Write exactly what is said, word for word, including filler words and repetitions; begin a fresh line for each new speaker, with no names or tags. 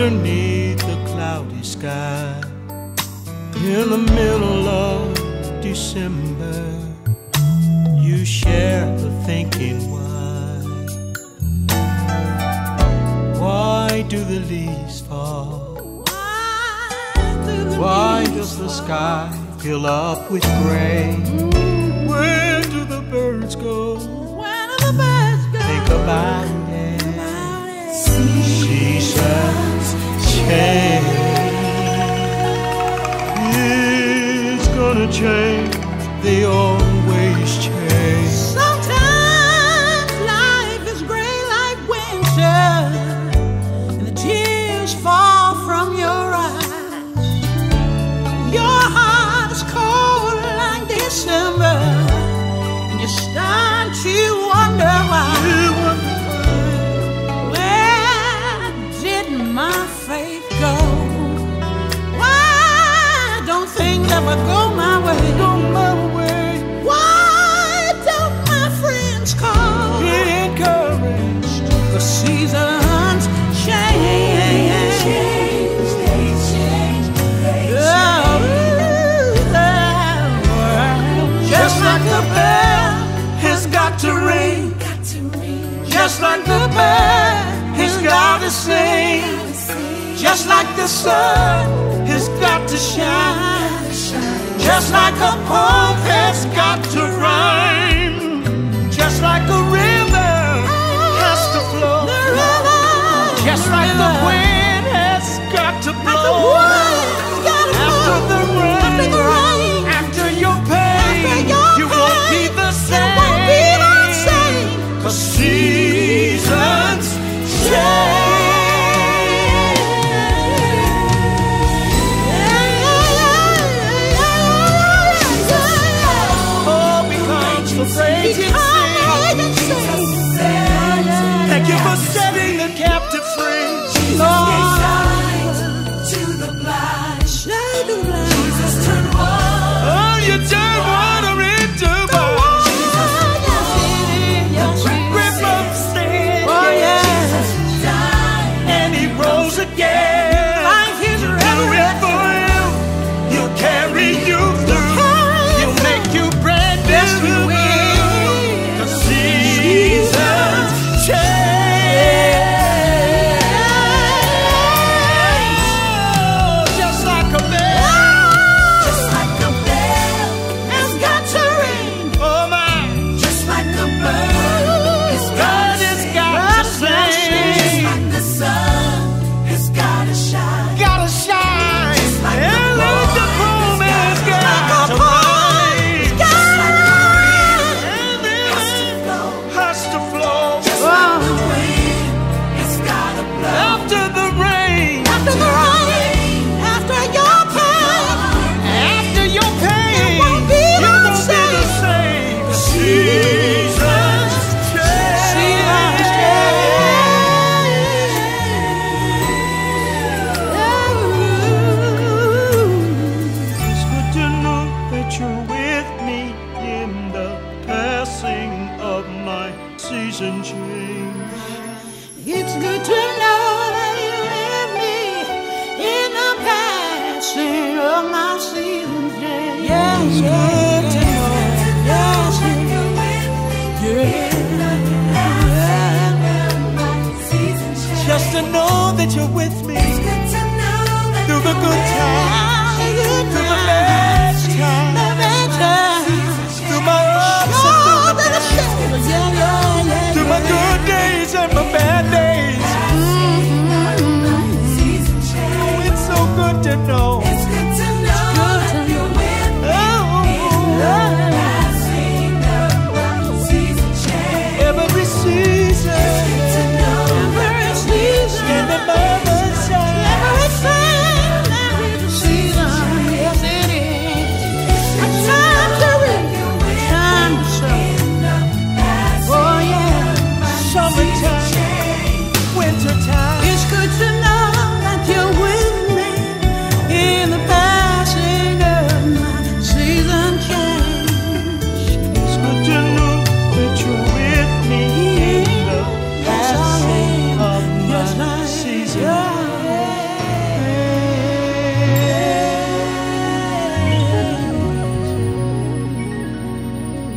underneath the cloudy sky. In the middle of December, you share the thinking why. Why do the leaves fall? Why does the sky fill up with gray? Where do the birds go?
Where do the birds go?
Think about it. Seasons change. It's gonna change. They always change.
Sometimes life is gray like winter, and the tears fall from your eyes. Your heart is cold like December, and you start to wonder why. Where did my faith go? Why don't things ever go my way?
Go my way.
Why don't my friends call?
Be encouraged.
The seasons change. They change. Just like the bell has got to ring. Just like the bird has got to sing. Just like the sun has got to shine. Just like a poem has got to rhyme. Just like a river has to flow. Just like the wind has got to blow. After the rain, after your pain, you won't be the same. 'Cause seasons change. Praise and sing. Thank you for setting the captive free. Lord, to the blind, shine the blind. Jesus turn water. Oh, you turn water into wine. Jesus, the grip of sin. Oh yeah. Jesus died and he rose again. Life is ready for him. He'll carry you through. He'll make you brand new. Yes, he will. It's good to know that you're with me in the passing of my seasons. Yeah, yeah.